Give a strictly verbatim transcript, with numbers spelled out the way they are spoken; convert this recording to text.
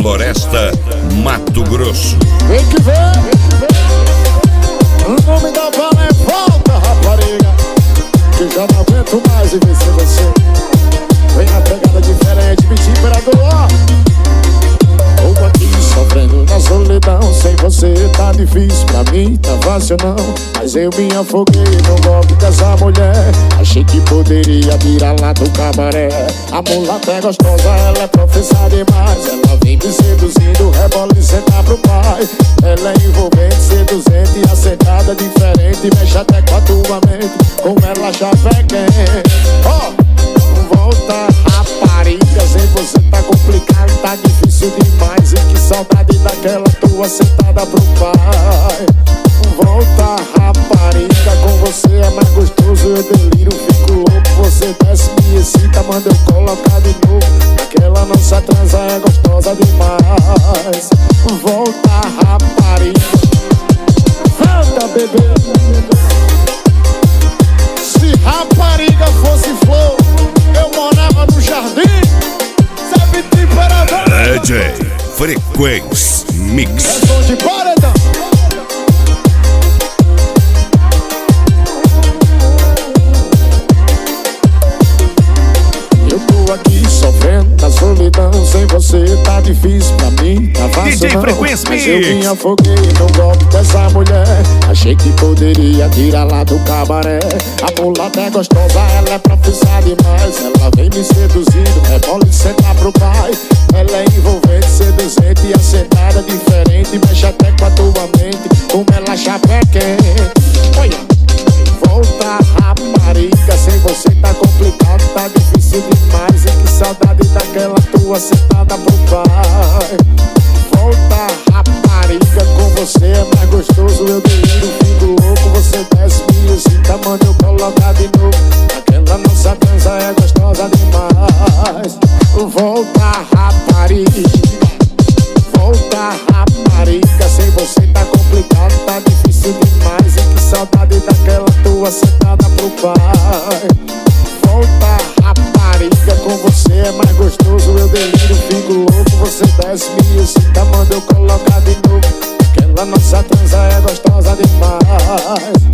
Floresta, Mato Grosso. Tem que ver, o nome da bala é Volta, rapariga, que já não aguento mais e ver se você vem na pegada diferente, Beat Imperador, ó. Tô aqui sofrendo na solidão, sem você tá difícil, pra mim tá fácil não. Mas eu me afoguei no golpe dessa mulher, achei que poderia virar lá do cabaré. A mulata é gostosa, ela é professora demais, ela vem me seduzindo, rebola e senta pro pai. Ela é envolvente, seduzente e acertada, diferente, mexe até com a tua mente, com ela chave é quem. Ó, oh, volta rapariga, sem você tá complicado, tá difícil demais. E que saudade daquela tua sentada pro pai. Volta rapariga, com você é mais gostoso, eu deliro, fico louco. Você desce, me excita, manda eu colocar de novo. Aquela nossa transa é gostosa demais. Volta rapariga, volta bebê. Se rapariga fosse flor, eu morava no jardim. Sabe temperador? D J Frequência Mix. É som de paredão. Eu tô aqui sofrendo na solidão, sem você tá difícil, pra mim tá fácil D J não. Frequência Mas eu Mix. me afoguei no golpe dessa mulher, achei que poderia tirar lá do cabaré. A mulata é gostosa, ela é profissa demais, ela vem me seduzindo, rebola e senta pro pai. Ela é envolvente, seduzente e acertada, diferente, mexe até com a tua mente, como ela chapé quente. Olha, volta rapariga, sem você tá complicado, tá difícil demais. E que saudade daquela tua sentada pro pai. Volta rapariga, com você é mais gostoso, eu deliro, fico louco. Você desce, me excita, manda eu colocar de novo. Aquela nossa dança é gostosa demais. Volta rapariga, volta rapariga, sem você tá complicado, tá difícil demais. E que saudade daquela tua sentada pro pai. Volta rapariga, com você é mais gostoso, eu deliro, fico louco. Você desce, me excita, manda eu colocar de novo. Aquela nossa transa é gostosa demais.